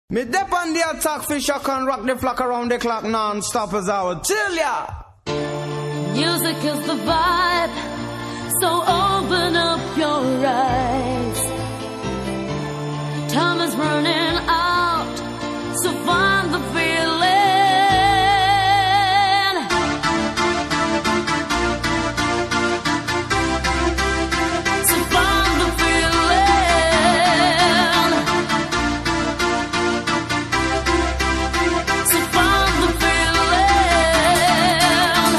Me dep on the attack, fish I can rock the flock around the clock non-stop as I would tell ya. Music is the vibe, so open up your eyes. Time is running out, so find the feeling. So find the feeling. So find the feeling.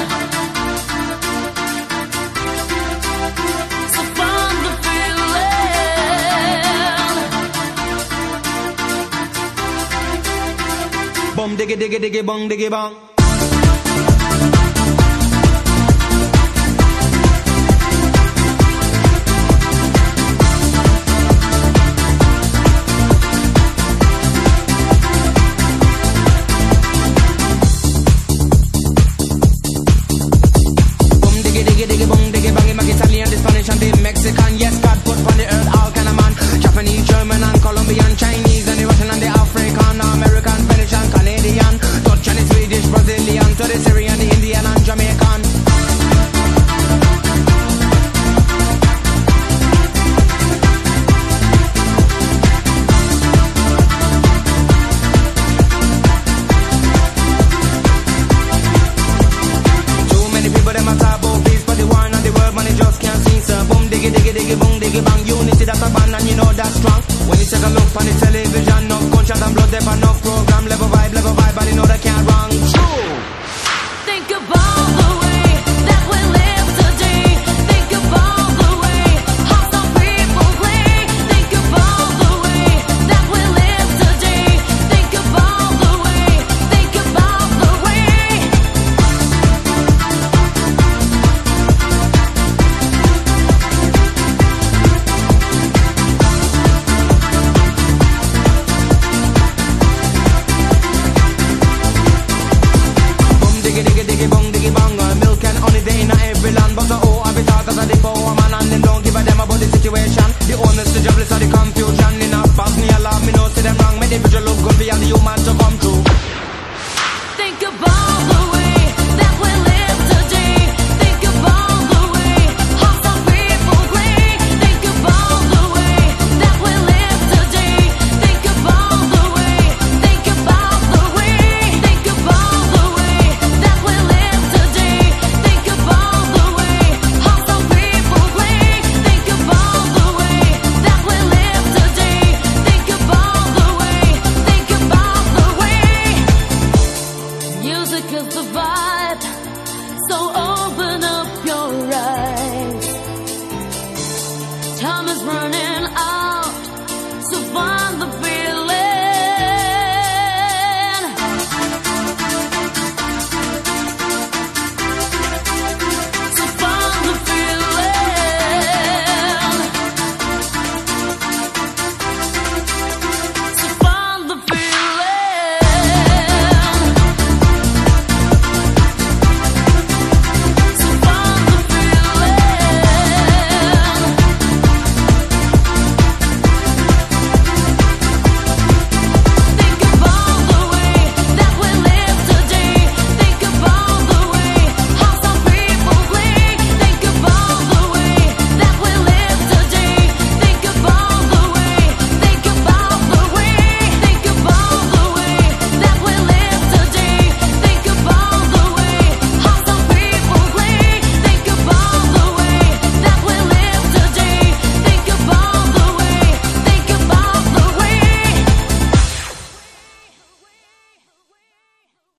So find the feeling. Bum diggy diggy diggy bong diggy bong.